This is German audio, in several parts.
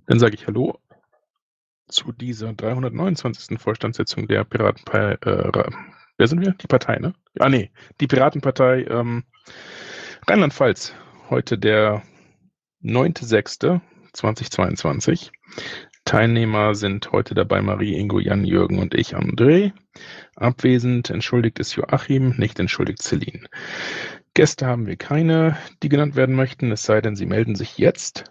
Dann sage ich Hallo zu dieser 329. Vorstandssitzung der Piratenpartei. Wer sind wir? Die Partei, ne? Ah, nee, die Piratenpartei Rheinland-Pfalz. Heute der 9.6.2022. Teilnehmer sind heute dabei Marie, Ingo, Jan, Jürgen und ich, André. Abwesend entschuldigt ist Joachim, nicht entschuldigt Celine. Gäste haben wir keine, die genannt werden möchten, es sei denn, sie melden sich jetzt.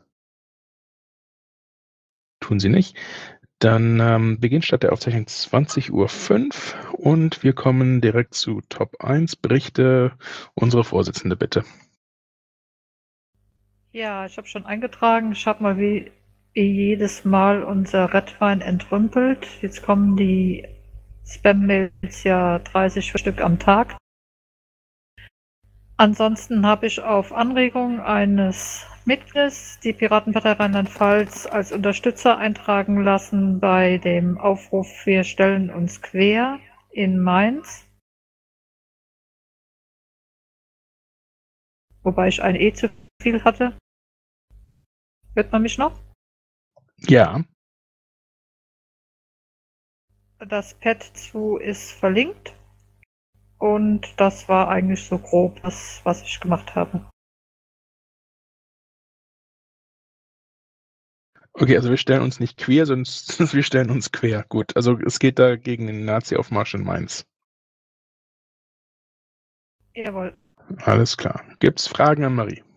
Tun sie nicht. Dann beginnt statt der Aufzeichnung 20:05 Uhr und wir kommen direkt zu Top 1 Berichte. Unsere Vorsitzende, bitte. Ja, ich habe schon eingetragen. Ich habe mal wie jedes Mal unser Redwein entrümpelt. Jetzt kommen die Spam-Mails ja 30 Stück am Tag. Ansonsten habe ich auf Anregung eines Mitglieds die Piratenpartei Rheinland-Pfalz als Unterstützer eintragen lassen bei dem Aufruf Wir stellen uns quer in Mainz. Wobei ich ein zu viel hatte. Hört man mich noch? Ja. Das Pad zu ist verlinkt. Und das war eigentlich so grob das, was ich gemacht habe. Okay, also wir stellen uns nicht quer, sondern wir stellen uns quer. Gut, also es geht da gegen den Nazi-Aufmarsch in Mainz. Jawohl. Alles klar. Gibt's Fragen an Marie?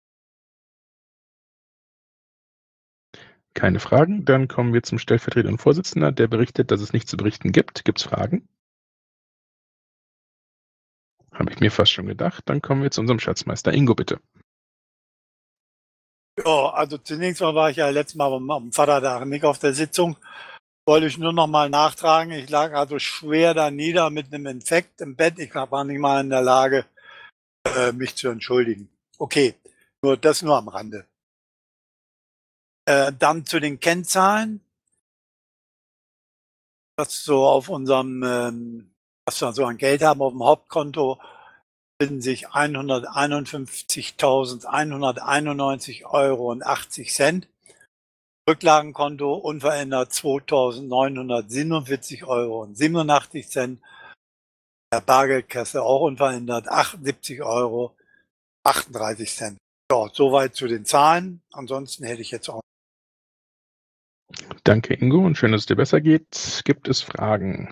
Keine Fragen. Dann kommen wir zum stellvertretenden Vorsitzenden, der berichtet, dass es nichts zu berichten gibt. Gibt's Fragen? Habe ich mir fast schon gedacht. Dann kommen wir zu unserem Schatzmeister. Ingo, bitte. Ja, also zunächst mal war ich ja letztes Mal am Vatertag nicht auf der Sitzung. Wollte ich nur noch mal nachtragen. Ich lag also schwer da nieder mit einem Infekt im Bett. Ich war nicht mal in der Lage, mich zu entschuldigen. Okay, das nur am Rande. Dann zu den Kennzahlen. Was so auf unserem, was wir so an Geld haben auf dem Hauptkonto, finden sich 151.191,80 € Rücklagenkonto unverändert 2.947,87 €. Der Bargeldkasse auch unverändert 78,38 €. Ja, soweit zu den Zahlen. Ansonsten hätte ich jetzt auch. Danke, Ingo, und schön, dass es dir besser geht. Gibt es Fragen?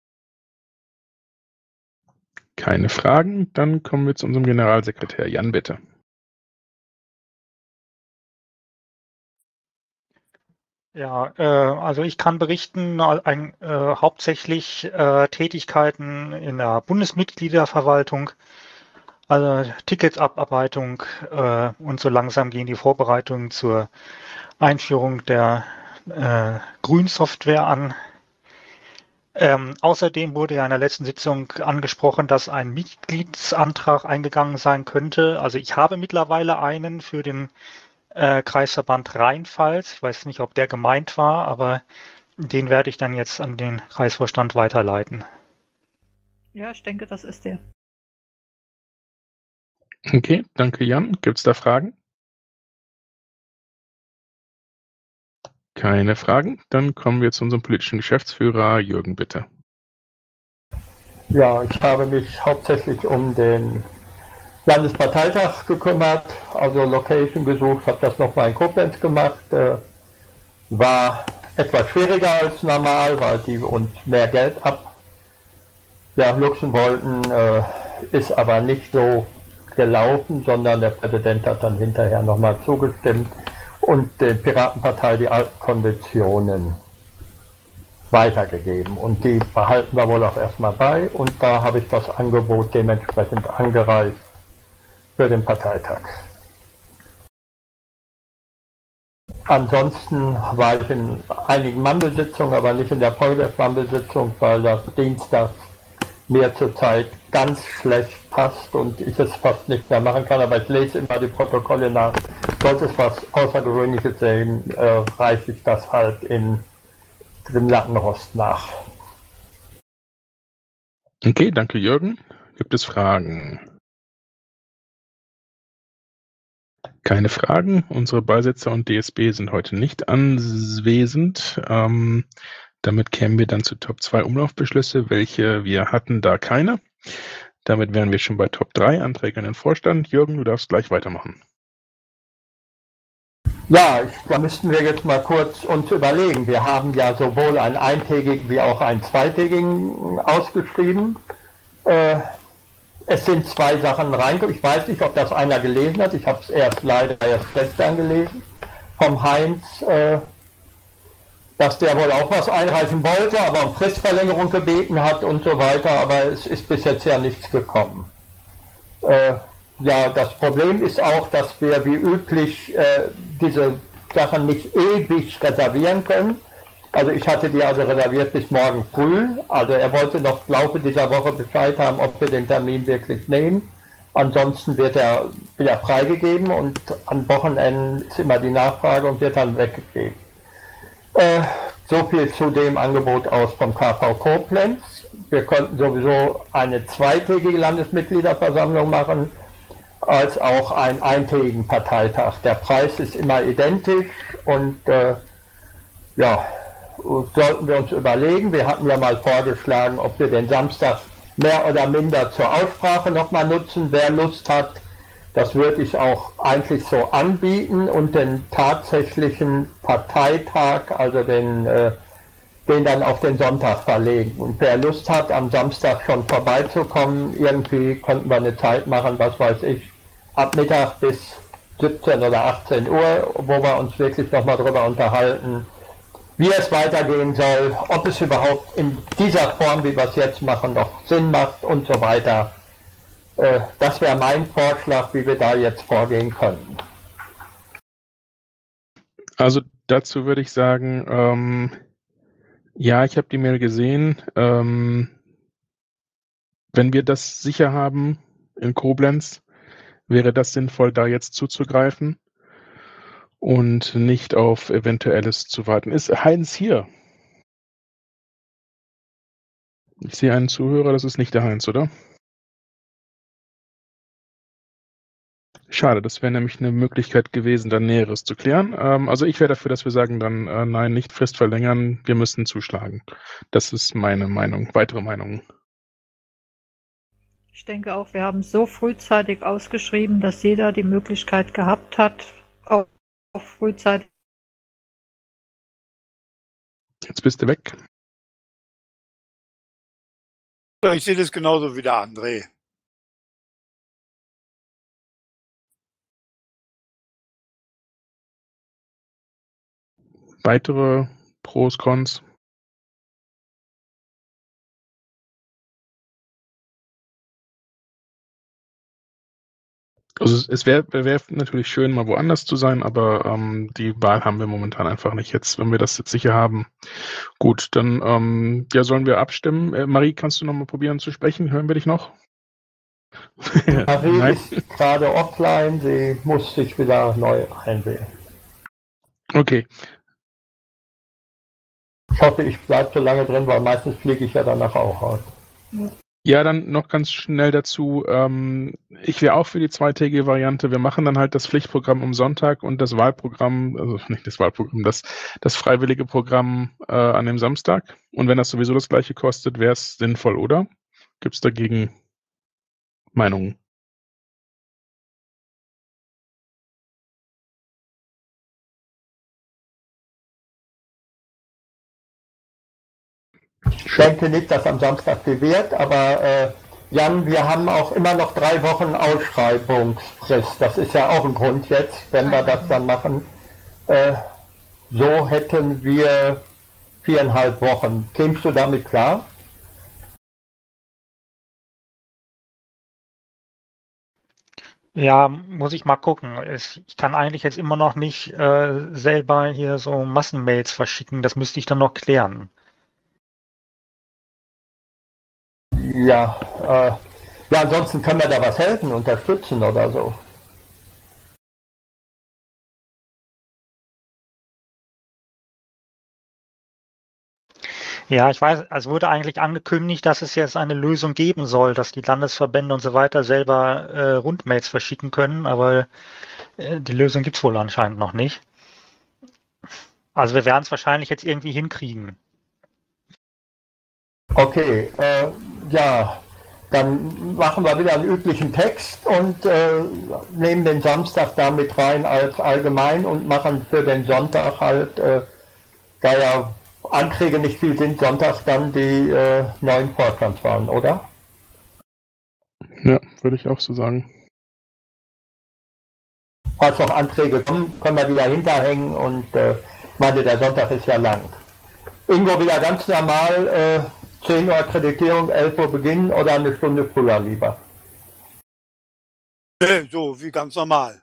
Keine Fragen. Dann kommen wir zu unserem Generalsekretär. Jan, bitte. Ja, also ich kann berichten, hauptsächlich Tätigkeiten in der Bundesmitgliederverwaltung, also Ticketsabarbeitung und so langsam gehen die Vorbereitungen zur Einführung der Grünsoftware an. Außerdem wurde ja in der letzten Sitzung angesprochen, dass ein Mitgliedsantrag eingegangen sein könnte. Also ich habe mittlerweile einen für den Kreisverband Rheinpfalz. Ich weiß nicht, ob der gemeint war, aber den werde ich dann jetzt an den Kreisvorstand weiterleiten. Ja, ich denke, das ist der. Okay, danke, Jan. Gibt es da Fragen? Keine Fragen. Dann kommen wir zu unserem politischen Geschäftsführer. Jürgen, bitte. Ja, ich habe mich hauptsächlich um den Landesparteitag gekümmert, also Location gesucht, habe das nochmal in Koblenz gemacht. War etwas schwieriger als normal, weil die uns mehr Geld luchsen wollten, ist aber nicht so gelaufen, sondern der Präsident hat dann hinterher nochmal zugestimmt und der Piratenpartei die alten Konditionen weitergegeben. Und die behalten wir wohl auch erstmal bei und da habe ich das Angebot dementsprechend angereicht für den Parteitag. Ansonsten war ich in einigen Mandelsitzungen, aber nicht in der Polgef-Mandelsitzung, weil das Dienstag mir zurzeit ganz schlecht passt und ich es fast nicht mehr machen kann, aber ich lese immer die Protokolle nach. Sollte es was Außergewöhnliches sehen, reiche ich das halt in dem Lattenrost nach. Okay, danke, Jürgen. Gibt es Fragen? Keine Fragen. Unsere Beisitzer und DSB sind heute nicht anwesend. Damit kämen wir dann zu Top 2 Umlaufbeschlüsse, welche wir hatten, da keine. Damit wären wir schon bei Top 3 Anträge an den Vorstand. Jürgen, du darfst gleich weitermachen. Ja, da müssten wir jetzt mal kurz uns überlegen. Wir haben ja sowohl einen eintägigen wie auch einen zweitägigen ausgeschrieben. Es sind 2 Sachen reingekommen. Ich weiß nicht, ob das einer gelesen hat. Ich habe es leider erst gestern gelesen. Vom Heinz, dass der wohl auch was einreichen wollte, aber um Fristverlängerung gebeten hat und so weiter. Aber es ist bis jetzt ja nichts gekommen. Ja, das Problem ist auch, dass wir wie üblich diese Sachen nicht ewig reservieren können. Also ich hatte die also reserviert bis morgen früh. Also er wollte noch im Laufe dieser Woche Bescheid haben, ob wir den Termin wirklich nehmen. Ansonsten wird er wieder freigegeben und an Wochenenden ist immer die Nachfrage und wird dann weggegeben. So viel zu dem Angebot aus vom KV Koblenz. Wir könnten sowieso eine zweitägige Landesmitgliederversammlung machen, als auch einen eintägigen Parteitag. Der Preis ist immer identisch und ja, sollten wir uns überlegen. Wir hatten ja mal vorgeschlagen, ob wir den Samstag mehr oder minder zur Aussprache nochmal nutzen. Wer Lust hat, das würde ich auch eigentlich so anbieten und den tatsächlichen Parteitag, also den dann auf den Sonntag verlegen. Und wer Lust hat, am Samstag schon vorbeizukommen, irgendwie könnten wir eine Zeit machen, was weiß ich, ab Mittag bis 17 oder 18 Uhr, wo wir uns wirklich nochmal drüber unterhalten, wie es weitergehen soll, ob es überhaupt in dieser Form, wie wir es jetzt machen, noch Sinn macht und so weiter. Das wäre mein Vorschlag, wie wir da jetzt vorgehen können. Also dazu würde ich sagen, ja, ich habe die Mail gesehen. Wenn wir das sicher haben in Koblenz, wäre das sinnvoll, da jetzt zuzugreifen und nicht auf Eventuelles zu warten. Ist Heinz hier? Ich sehe einen Zuhörer, das ist nicht der Heinz, oder? Schade, das wäre nämlich eine Möglichkeit gewesen, dann Näheres zu klären. Also ich wäre dafür, dass wir sagen dann, nein, nicht Frist verlängern, wir müssen zuschlagen. Das ist meine Meinung. Weitere Meinungen? Ich denke auch, wir haben so frühzeitig ausgeschrieben, dass jeder die Möglichkeit gehabt hat, auch frühzeitig. Jetzt bist du weg. Ich sehe das genauso wie der André. Weitere Pros, Cons? Also es wäre natürlich schön, mal woanders zu sein, aber die Wahl haben wir momentan einfach nicht. Jetzt, wenn wir das jetzt sicher haben, gut, dann ja, sollen wir abstimmen. Marie, kannst du noch mal probieren zu sprechen? Hören wir dich noch? Marie ist gerade offline, sie muss sich wieder neu einwählen. Okay. Ich hoffe, ich bleibe so lange drin, weil meistens fliege ich ja danach auch raus. Ja, dann noch ganz schnell dazu. Ich wäre auch für die zweitägige Variante. Wir machen dann halt das Pflichtprogramm am Sonntag und das Wahlprogramm, also nicht das Wahlprogramm, das freiwillige Programm an dem Samstag. Und wenn das sowieso das gleiche kostet, wäre es sinnvoll, oder? Gibt es dagegen Meinungen? Ich denke nicht, dass am Samstag viel wird, aber Jan, wir haben auch immer noch 3 Wochen Ausschreibungsfrist. Das ist ja auch ein Grund jetzt, wenn wir das dann machen. So hätten wir 4,5 Wochen. Kämst du damit klar? Ja, muss ich mal gucken. Ich kann eigentlich jetzt immer noch nicht selber hier so Massenmails verschicken. Das müsste ich dann noch klären. Ja, ja, ansonsten können wir da was helfen, unterstützen oder so. Ja, ich weiß, es wurde eigentlich angekündigt, dass es jetzt eine Lösung geben soll, dass die Landesverbände und so weiter selber Rundmails verschicken können, aber Die Lösung gibt es wohl anscheinend noch nicht. Also wir werden es wahrscheinlich jetzt irgendwie hinkriegen. Okay, ja, dann machen wir wieder einen üblichen Text und nehmen den Samstag da mit rein als allgemein und machen für den Sonntag halt, da ja Anträge nicht viel sind, Sonntag dann die neuen Vorstandswahlen, oder? Ja, würde ich auch so sagen. Falls noch Anträge kommen, können wir wieder hinterhängen und ich meine, der Sonntag ist ja lang. Ingo wieder ganz normal, 10 Uhr Akkreditierung, 11 Uhr Beginn oder eine Stunde früher lieber? So wie ganz normal.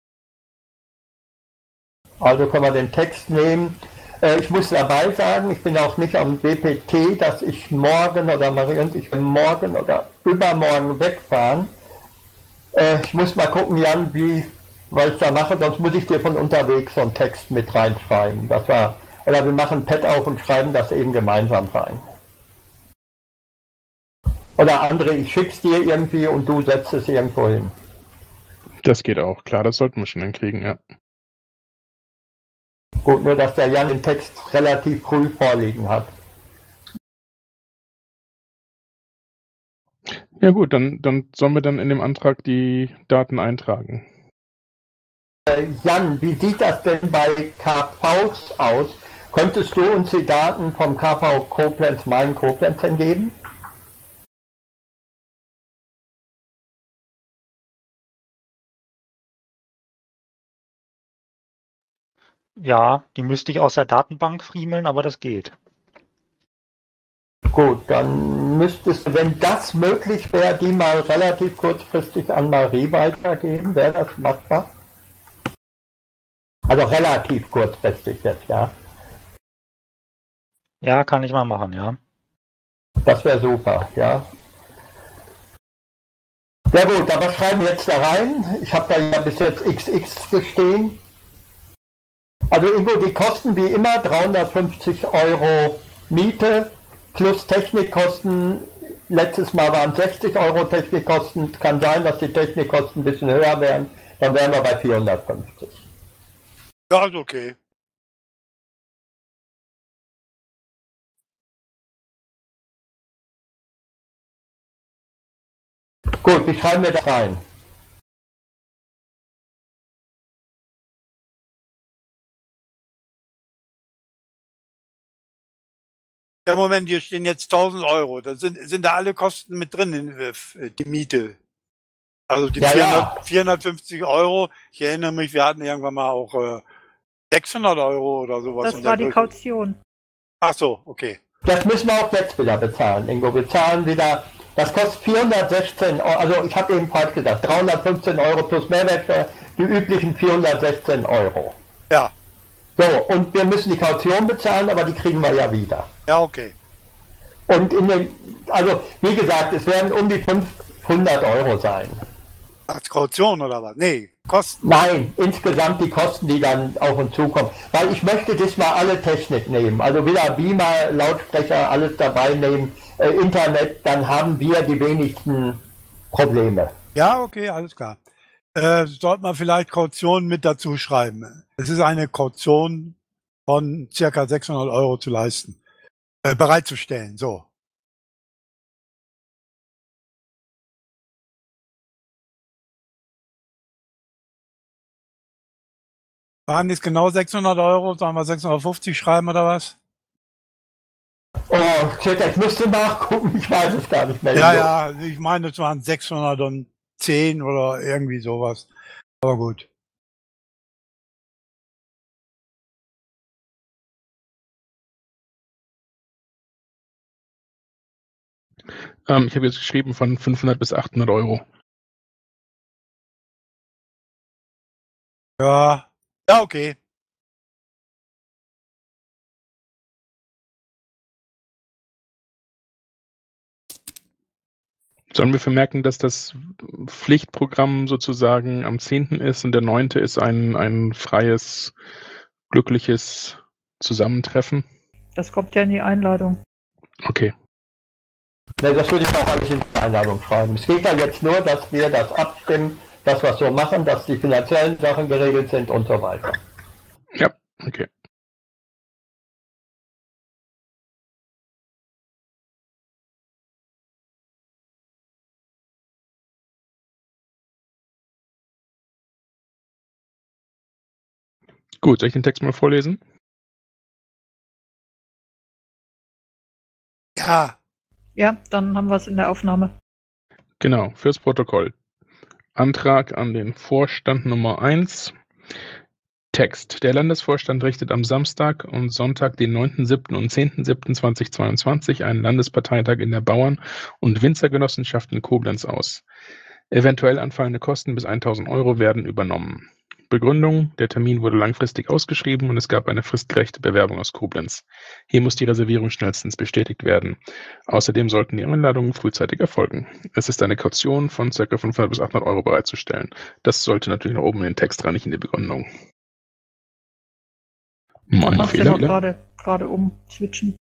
Also können wir den Text nehmen. Ich muss dabei sagen, ich bin auch nicht am BPT, dass ich morgen oder Marie und ich morgen oder übermorgen wegfahren. Ich muss mal gucken, Jan, was ich da mache, sonst muss ich dir von unterwegs so einen Text mit reinschreiben. Oder wir machen ein Pad auf und schreiben das eben gemeinsam rein. Oder André, ich schick's dir irgendwie und du setzt es irgendwo hin. Das geht auch, klar, das sollten wir schon hinkriegen, ja. Gut, nur dass der Jan den Text relativ früh vorliegen hat. Ja gut, dann sollen wir dann in dem Antrag die Daten eintragen. Jan, wie sieht das denn bei KVs aus? Könntest du uns die Daten vom KV Koblenz, Main-Koblenz geben? Ja, die müsste ich aus der Datenbank friemeln, aber das geht. Gut, dann müsstest du, wenn das möglich wäre, die mal relativ kurzfristig an Marie weitergeben. Wäre das machbar? Also relativ kurzfristig jetzt, ja. Ja, kann ich mal machen, ja. Das wäre super, ja. Sehr gut, aber schreiben wir jetzt da rein. Ich habe da ja bis jetzt XX gestehen. Also Ingo, die kosten wie immer 350 € Miete plus Technikkosten. Letztes Mal waren 60 € Technikkosten. Kann sein, dass die Technikkosten ein bisschen höher wären. Dann wären wir bei 450. Ja, ist okay. Gut, wie schreiben wir das rein? Ja, Moment, hier stehen jetzt 1000 €. Da sind da alle Kosten mit drin, die Miete. Also die Ja, 450 €. Ich erinnere mich, wir hatten irgendwann mal auch 600 € oder sowas. Das war die Kaution. Ach so, okay. Das müssen wir auch jetzt wieder bezahlen, Ingo. Wir zahlen wieder, das kostet 416 €, also ich habe eben falsch gesagt, 315 € plus Mehrwertsteuer, die üblichen 416 €. Ja. So, und wir müssen die Kaution bezahlen, aber die kriegen wir ja wieder. Ja, okay. Und also wie gesagt, es werden um die 500 € sein. Als Kaution oder was? Nee, Kosten. Nein, insgesamt die Kosten, die dann auf uns zukommen. Weil ich möchte diesmal alle Technik nehmen. Also wieder Beamer, Lautsprecher, alles dabei nehmen, Internet, dann haben wir die wenigsten Probleme. Ja, okay, alles klar. Sollte man vielleicht Kaution mit dazu schreiben. Es ist eine Kaution von circa 600 € zu leisten. Bereitzustellen, so. Waren es genau 600 €? Sollen wir 650 schreiben oder was? Oh, ich müsste nachgucken, ich weiß es gar nicht mehr. Ja, ich meine, es waren 610 oder irgendwie sowas. Aber gut. Ich habe jetzt geschrieben von 500 bis 800 €. Ja, okay. Sollen wir vermerken, dass das Pflichtprogramm sozusagen am 10. ist und der 9. ist ein freies, glückliches Zusammentreffen? Das kommt ja in die Einladung. Okay. Ne, das würde ich auch alles in die Einladung schreiben. Es geht ja jetzt nur, dass wir das abstimmen, dass wir es so machen, dass die finanziellen Sachen geregelt sind und so weiter. Ja, okay. Gut, soll ich den Text mal vorlesen? Ja, Ja, dann haben wir es in der Aufnahme. Genau, fürs Protokoll. Antrag an den Vorstand Nummer 1. Text. Der Landesvorstand richtet am Samstag und Sonntag, den 9.7. und 10.7.2022 einen Landesparteitag in der Bauern- und Winzergenossenschaft in Koblenz aus. Eventuell anfallende Kosten bis 1.000 € werden übernommen. Begründung: Der Termin wurde langfristig ausgeschrieben und es gab eine fristgerechte Bewerbung aus Koblenz. Hier muss die Reservierung schnellstens bestätigt werden. Außerdem sollten die Einladungen frühzeitig erfolgen. Es ist eine Kaution von ca. 500 bis 800 € bereitzustellen. Das sollte natürlich nach oben in den Text rein, nicht in die Begründung. Mein Machst du Fehler noch wieder. gerade umswitchen.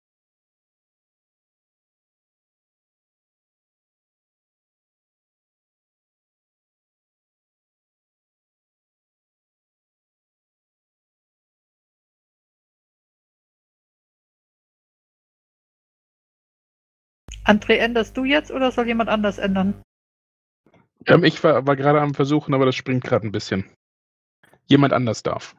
André, änderst du jetzt oder soll jemand anders ändern? Ich war gerade am Versuchen, aber das springt gerade ein bisschen. Jemand anders darf.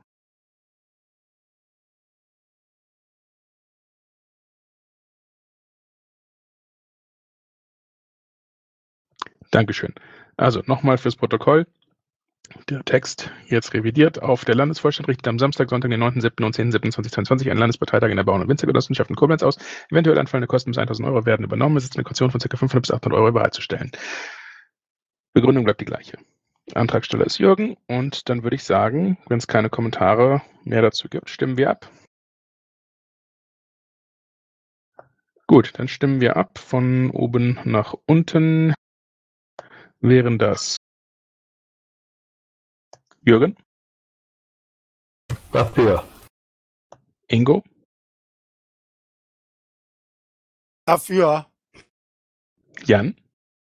Dankeschön. Also nochmal fürs Protokoll. Der Text jetzt revidiert auf: Der Landesvorstand richtet am Samstag, Sonntag, den 9.7. und 10.7.2022 einen Landesparteitag in der Bauern- und Winzergenossenschaft in Koblenz aus. Eventuell anfallende Kosten bis 1.000 € werden übernommen. Es ist eine Kaution von ca. 500 bis 800 € bereitzustellen. Begründung bleibt die gleiche. Antragsteller ist Jürgen und dann würde ich sagen, wenn es keine Kommentare mehr dazu gibt, stimmen wir ab. Gut, dann stimmen wir ab. Von oben nach unten wären das Jürgen, Dafür. Ingo, dafür. Jan,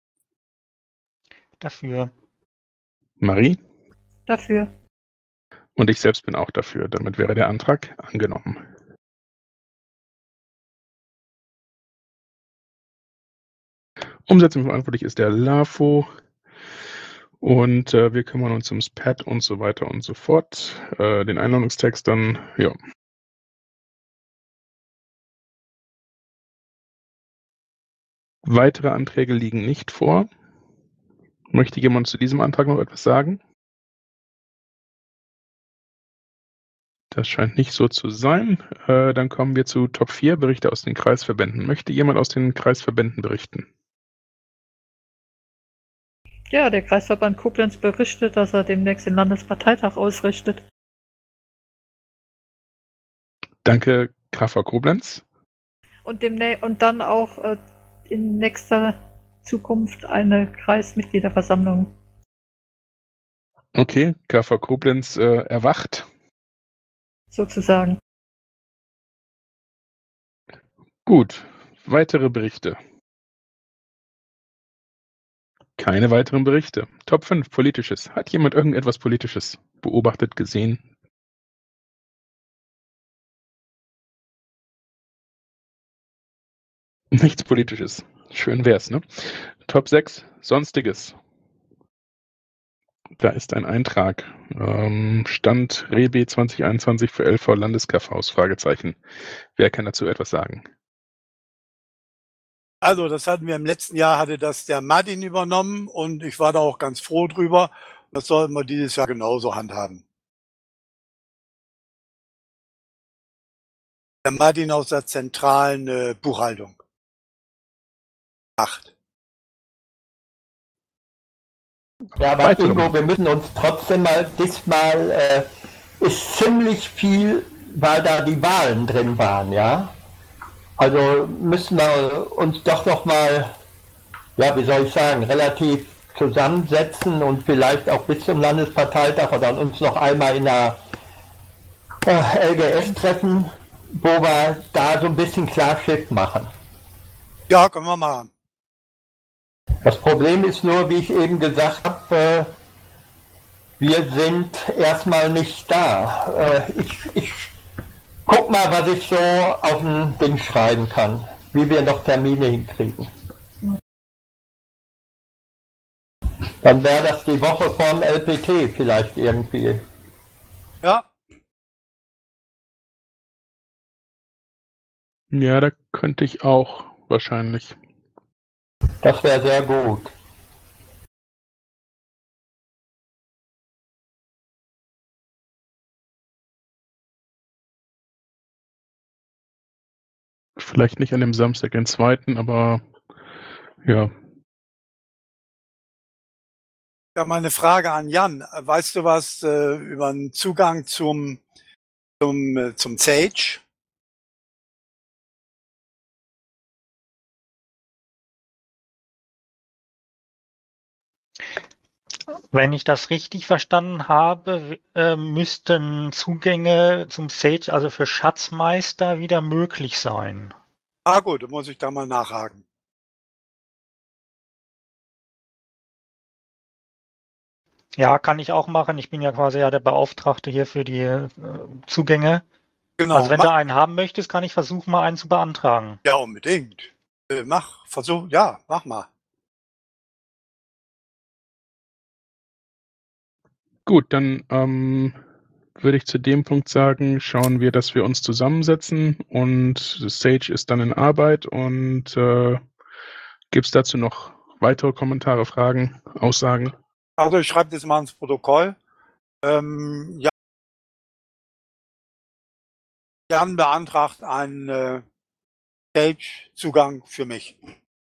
Dafür. Marie Dafür. und ich selbst bin auch dafür. Damit wäre der Antrag angenommen. Umsetzung verantwortlich ist der LAFO und wir kümmern uns ums Pad und so weiter und so fort. Den Einladungstext dann, ja. Weitere Anträge liegen nicht vor. Möchte jemand zu diesem Antrag noch etwas sagen? Das scheint nicht so zu sein. Dann kommen wir zu Top 4, Berichte aus den Kreisverbänden. Möchte jemand aus den Kreisverbänden berichten? Ja, der Kreisverband Koblenz berichtet, dass er demnächst den Landesparteitag ausrichtet. Danke, KV Koblenz. Und dann auch in nächster Zukunft eine Kreismitgliederversammlung. Okay, KV Koblenz erwacht. Sozusagen. Gut, weitere Berichte. Keine weiteren Berichte. Top 5, Politisches. Hat jemand irgendetwas Politisches beobachtet, gesehen? Nichts Politisches. Schön wär's, ne? Top 6, Sonstiges. Da ist ein Eintrag. Stand Rebe 2021 für LV Landeskavs, Fragezeichen. Wer kann dazu etwas sagen? Also das hatten wir im letzten Jahr, hatte das der Martin übernommen und ich war da auch ganz froh drüber. Das sollten wir dieses Jahr genauso handhaben. Der Martin aus der zentralen Buchhaltung macht. Ja, aber Weitere Ingo, wir müssen uns trotzdem mal, diesmal ist ziemlich viel, weil da die Wahlen drin waren, ja. Also müssen wir uns doch noch mal, ja, wie soll ich sagen, relativ zusammensetzen und vielleicht auch bis zum Landesparteitag oder uns noch einmal in der LGS treffen, wo wir da so ein bisschen Klarschrift machen. Ja, können wir machen. Das Problem ist nur, wie ich eben gesagt habe, Wir sind erstmal nicht da. Ich guck mal, was ich so auf dem Ding schreiben kann, wie wir noch Termine hinkriegen. Dann wäre das die Woche vom LPT vielleicht irgendwie. Ja, Ja, da könnte ich auch wahrscheinlich. Das wäre sehr gut. Vielleicht nicht an dem Samstag, den 2., aber ja. ja, mal eine Frage an Jan. Weißt du was über einen Zugang zum Sage? Wenn ich das richtig verstanden habe, müssten Zugänge zum Sage, also für Schatzmeister, wieder möglich sein. Ah gut, dann muss ich da mal nachhaken. Ja, kann ich auch machen. Ich bin ja quasi ja der Beauftragte hier für die Zugänge. Genau, Also wenn du einen haben möchtest, kann ich versuchen, mal einen zu beantragen. ja, unbedingt. Versuch, ja, mach mal. Gut, dann würde ich zu dem Punkt sagen, schauen wir, dass wir uns zusammensetzen und Sage ist dann in Arbeit und gibt es dazu noch weitere Kommentare, Fragen, Aussagen? Also ich schreibe das mal ins Protokoll. Ja, Jan beantragt einen Sage-Zugang für mich.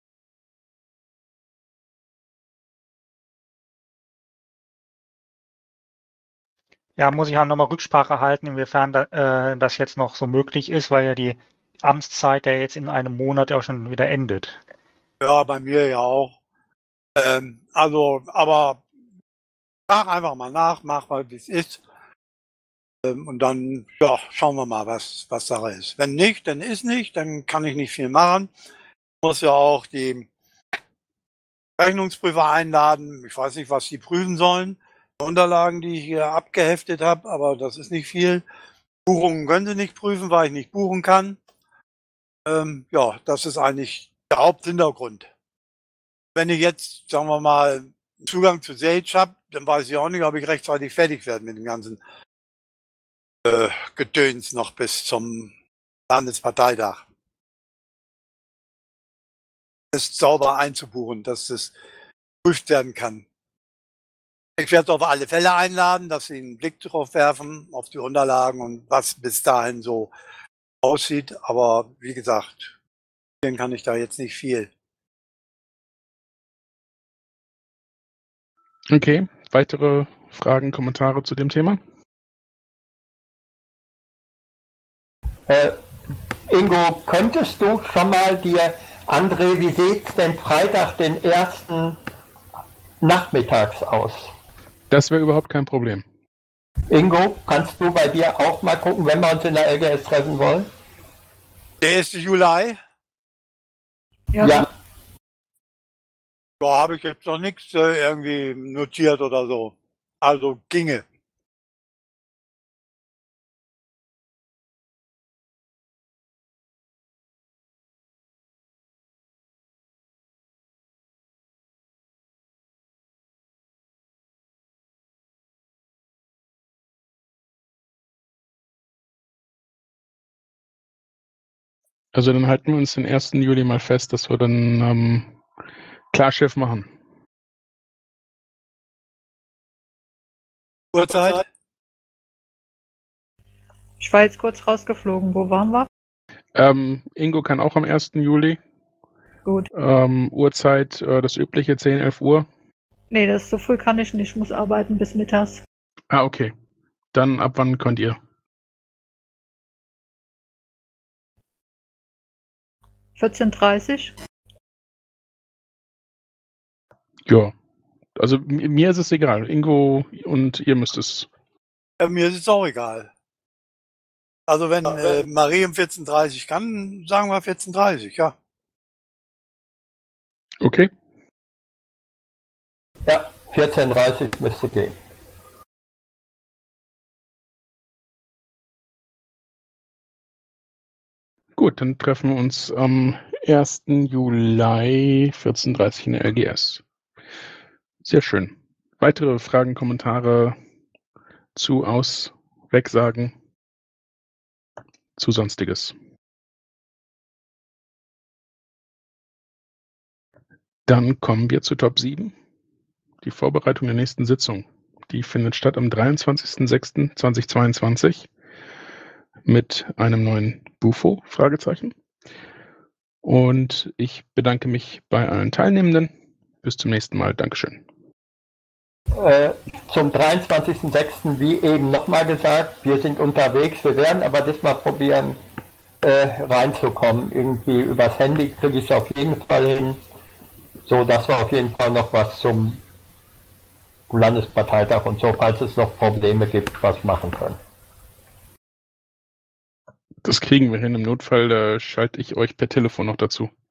Ja, muss ich halt nochmal Rücksprache halten, inwiefern das jetzt noch so möglich ist, weil ja die Amtszeit ja jetzt in einem Monat auch schon wieder endet. Ja, bei mir ja auch. Aber frag einfach mal nach, mach mal, wie es ist. Und dann, ja, schauen wir mal, was Sache ist. Wenn nicht, dann ist nicht, dann kann ich nicht viel machen. Ich muss ja auch die Rechnungsprüfer einladen. Ich weiß nicht, was die prüfen sollen. Die Unterlagen, die ich hier abgeheftet habe, aber das ist nicht viel. Buchungen können sie nicht prüfen, weil ich nicht buchen kann. Ja, das ist eigentlich der Haupthintergrund. Wenn ich jetzt, sagen wir mal, Zugang zu Sage habe, dann weiß ich auch nicht, ob ich rechtzeitig fertig werde mit dem ganzen Gedöns noch bis zum Landesparteitag. Das sauber einzubuchen, dass das geprüft werden kann. Ich werde auf alle Fälle einladen, dass sie einen Blick drauf werfen, auf die Unterlagen und was bis dahin so aussieht. Aber wie gesagt, dann kann ich da jetzt nicht viel. Okay, weitere Fragen, Kommentare zu dem Thema? Ingo, könntest du schon mal dir, André, wie sieht's denn Freitag den 1. nachmittags aus? Das wäre überhaupt kein Problem. Ingo, kannst du bei dir auch mal gucken, wenn wir uns in der LGS treffen wollen? Der 1. Juli, Ja, Ja, da habe ich jetzt noch nichts irgendwie notiert oder so. Also ginge. Also dann halten wir uns den 1. Juli mal fest, dass wir dann Klarschiff machen. Uhrzeit? ich war jetzt kurz rausgeflogen. Wo waren wir? Ingo kann auch am 1. Juli. Gut. Uhrzeit das übliche 10, 11 Uhr. Nee, das so früh kann ich nicht. Ich muss arbeiten bis mittags. Ah, okay. Dann ab wann könnt ihr? 14:30 Uhr. Ja. Also mir ist es egal. Ingo und ihr müsst es. Mir ist es auch egal. Also wenn Marie um 14:30 Uhr kann, sagen wir 14:30 Uhr, ja. Okay. ja, 14:30 müsste gehen. Gut, dann treffen wir uns am 1. Juli 14:30 Uhr in der LGS. Sehr schön. Weitere Fragen, Kommentare zu, aus, wegsagen, zu Sonstiges? Dann kommen wir zu Top 7. Die Vorbereitung der nächsten Sitzung. Die findet statt am 23.06.2022 mit einem neuen Bufo, Fragezeichen. Und ich bedanke mich bei allen Teilnehmenden. Bis zum nächsten Mal. Dankeschön. Zum 23.06. wie eben nochmal gesagt, wir sind unterwegs, wir werden aber diesmal probieren reinzukommen. Irgendwie übers Handy kriege ich es auf jeden Fall hin, so dass wir auf jeden Fall noch was zum Landesparteitag und so, falls es noch Probleme gibt, was machen können. Das kriegen wir hin. Im Notfall schalte ich euch per Telefon noch dazu.